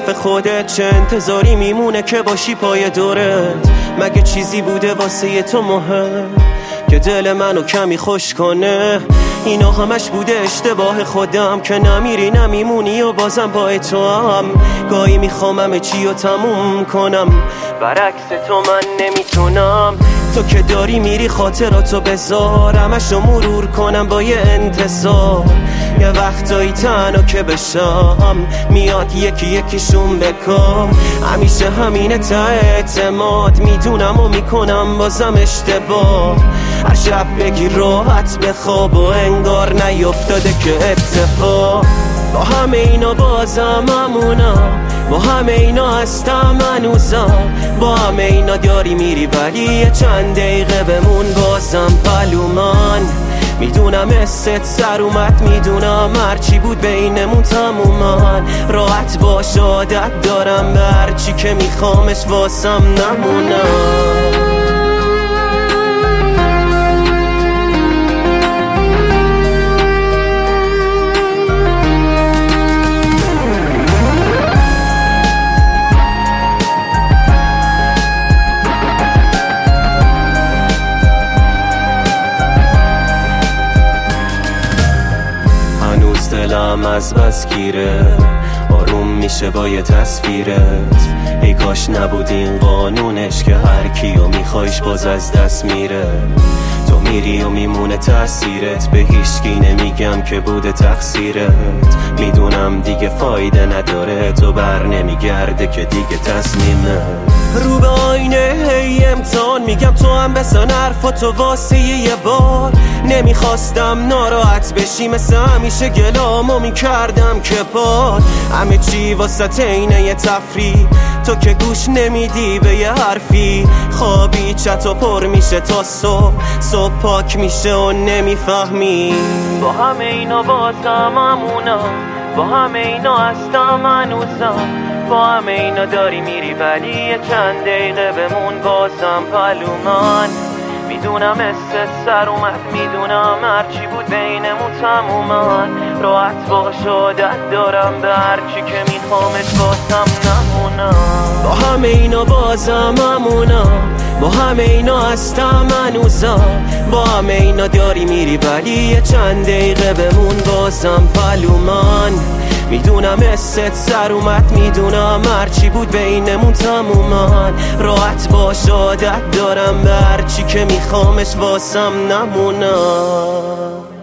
طرف خودت چه انتظاری میمونه که باشی پای دورت؟ مگه چیزی بوده واسه تو مهم که دل منو کمی خوش کنه؟ اینا همش بوده اشتباه خودم که نمیری نمیمونی و بازم با تو هم. گاهی میخوام همه چی رو تموم کنم، برعکس تو من نمیتونم. تو که داری میری خاطراتو بذار، همشو مرور کنم با یه انتظار. یه وقتایی تنها که بشم میاد یکی یکیشون بکار. همیشه همینه تا اعتماد، میدونم و میکنم بازم اشتباه. هر شب بگی راحت بخواب و انگار نیفتاده که اتفاق. با همه اینا بازم همونم، با همه اینا هستم هنوزم. با همه اینا داری میری ولی یه چند دقیقه بمون بازم پلو من. میدونم حست سر اومد، میدونم هرچی بود بینمون تمومن. راحت باش عادت دارم به هرچی که میخوامش واسم نمونم. دلم از بس گیره، آروم میشه با یه تصویرت. ای کاش نبود این قانونش که هر کیو میخوایش باز از دست میره. تو میری و میمونه تأثیرت، به هیچکی نمیگم که بوده تقصیرت. میدونم دیگه فایده نداره، تو بر نمیگرده که دیگه تصمیمه. رو به آینه هی امتحان میگم تو هم بسن حرفاتو واسه یه بار. نمیخواستم ناراحت بشی، مثل همیشه گلامو میکردم که پاد. همه چی واسه اینه یه تفریح، تو که گوش نمیدی به یه حرفی. خوابی چطور پر میشه تا صبح پاک میشه و نمیفهمی. با همه اینا بازم همونم، با همه اینا هستم هنوزم. با همه اینا داری میری ولی یه چند دقیقه بمون بازم پلو من. میدونم حست سر اومد، میدونم هرچی بود بینمون تمومن. راحت باش عادت دارم به هرچی که میخوامش واسم نمونم. با همه اینا بازم همونم، با همه اینا هستم هنوزم. با همه اینا داری میری ولی یه چند دقیقه بمون بازم پلو من. میدونم حست سر اومد، میدونم هرچی بود بینمون تمومن. راحت باش عادت دارم به هرچی که میخوامش واسم نمونم.